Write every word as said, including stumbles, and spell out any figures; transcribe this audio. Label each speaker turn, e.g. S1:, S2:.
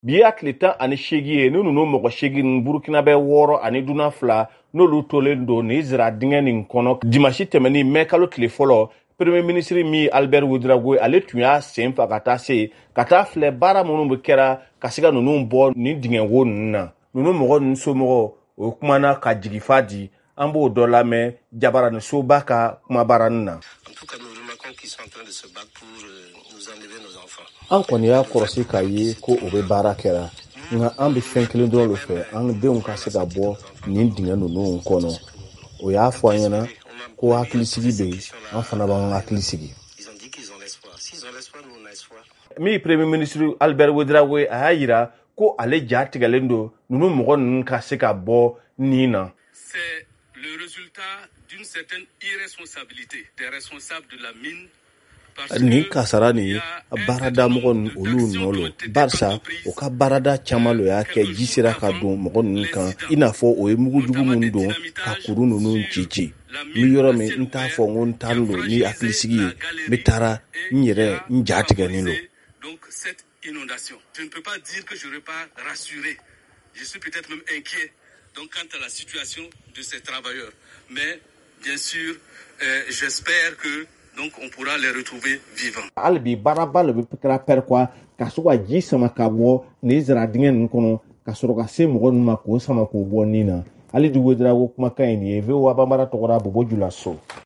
S1: bi tile tan ani seegin ye ni ninnu mɔgɔ seegin Burkina bɛ wɔɔrɔ ani duna fila n'olu tolen don ni zira dingɛ nin kɔnɔ dimanche tɛmɛni mɛ kalo tile fɔlɔ premier ministre mi Albert Ouedraogo ale tun y'a sen fa ka taa se ka taa filɛ baara minnu bɛ kɛra ka se ka ninnu bɔ ni dingɛnko ninnu na ninnu mɔgɔ ninnu somɔgɔ o kumana ka jigifa di an b'o dɔ lamɛn Jabara ni Soba ka kumabaranin na. An kɔni y'a kɔrɔsi k'a ye ko o bɛ baara kɛra nka an bɛ fɛn kelen dɔrɔn de fɛ an denw ka se ka bɔ nin dingɛ ninnu kɔnɔ o y'a fɔ an ɲɛna ko hakilisigi bɛ yen an fana b'an hakili sigi. Mi premier ministre Albert Ouedraogo a y'a yira ko ale ja tigɛlen don ninnu mɔgɔ ninnu ka se ka bɔ nin na.
S2: C'est le résultat d'une certaine irresponsabilité des responsables de la mine.
S1: Ni kasara ni barada mɔgɔ ninnu olu nɔlo barisa o ka barada caman lo y'a kɛ ji sera ka don mɔgɔ ninnu kan i n'a fɔ o ye mugujugu minnu don ka kuru ninnu ci ci ni yɔrɔ min n t'a fɔ n ko n t'an don ni hakilisigi ye n bɛ taara n yɛrɛ n ja tigɛlen don.
S2: Donc cette inondation, je ne peux pas dire que je ne serai pas rassuré, je suis peut-être même inquiet donc quant à la situation de ces travailleurs, mais bien sûr euh, j'espère que donc on pourra les retrouver vivants.
S1: Albi baraba le bikra perkwa ka soga ji sama ka bo ni zira dingɛ nin kɔnɔ ka sɔrɔ ka se mɔgɔ ninnu ma k'o sama k'o bɔ nin na. Ali Ouedraogo kuma kan ye nin ye V O A Banbara tɔgɔra Bobo Jula So.